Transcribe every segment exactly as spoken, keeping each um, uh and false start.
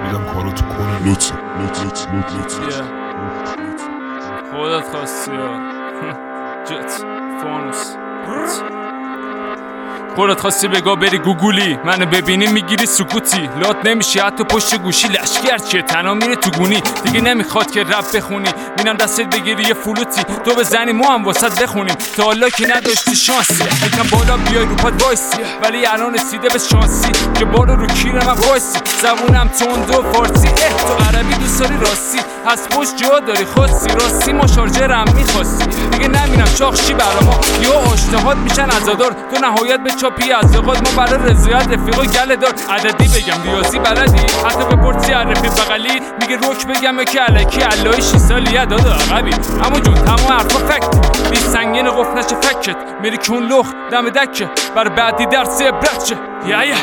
میدم کاراتو کنی. لطفی لطفی لطفی خودت خواستی جت فانوس خودت خواستی بگاه بری گوگولی منو ببینی میگیری سکوتی لات نمیشی حتی پشت گوشی لشگر چیه تنها میره تو گونی دیگه نمیخواد که رپ بخونی میرم دستت بگیری یه فلوتی تو بزنی ما هم واسط بخونیم تا حالا که نداشتی شانسی یکم بالا بیای رو پات وایسی ولی الان رسیده به شانسی که بالا رو کیر من وایسی زبونم تند و فارسی اه تو عربی دوست داری راستی از پشت جا داری خاصی راستی ما شارژرم میخواستی دیگه نمیرم شاخشی برا ما یا آشناهات میشن عزادار تو نهایت به چاپی از ما برای رضایت رفیق و گله دار عددی بگم ریاضی بلدی حتی به پرسی رفیق بغلی میگه روک بگم که الکی علای شش سالیه داده عقبی اما جون تمام حرفا فکت بی سنگین قفل نشه فکت میری کون لخ دم دکه برای بعدی درس عبرت شه یا یا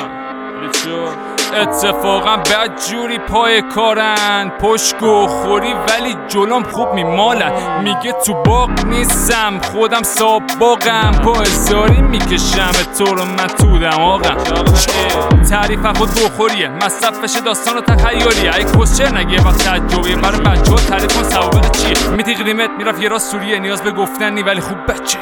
اتفاقا بد جوری پای کارن پشت گو خوری ولی جلوم خوب میمالن میگه تو باغ نیستم خودم ساب باغم با ازاری میکشم تو رو من تو دماغم تعریف خود بخوریه مصرفش داستان و تخیلیه ای کسچر نگه وقت تعجبیه برای بچه ها تعریف کن سوابق چیه میتیق ریمت میرفت یه راست سوریه نیاز به گفتن نی ولی خوب بچه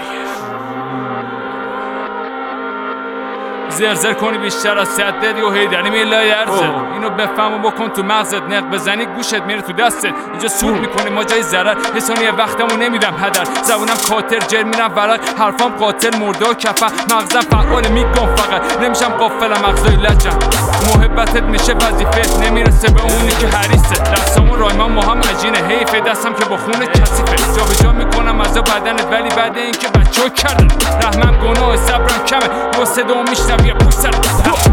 زرزر کنی بیشتر از صدت یا هیدری میلای ارزد اینو بفهم و بکن تو مغزت نق بزنی گوشت میره تو دستت اینجا سود میکنی ما جای ضرر حسانی وقتمو نمیدم هدر زبونم کاتر جر میرم ورق حرفام قاتل مرده و کفن مغزم فعال میگم فقط نمیشم قافلم مغزای لجم محبتت میشه وظیفه نمیرسه به اونی که حریصه رسام و رایمان ما هم عجینه حیفه دستم که با خونه کثیفه جا به جا میکنم از بدنت ولی بعد اینکه بچه‌ها کردن رحمم گناه صبرم کمه و صدا میشنم یه پوست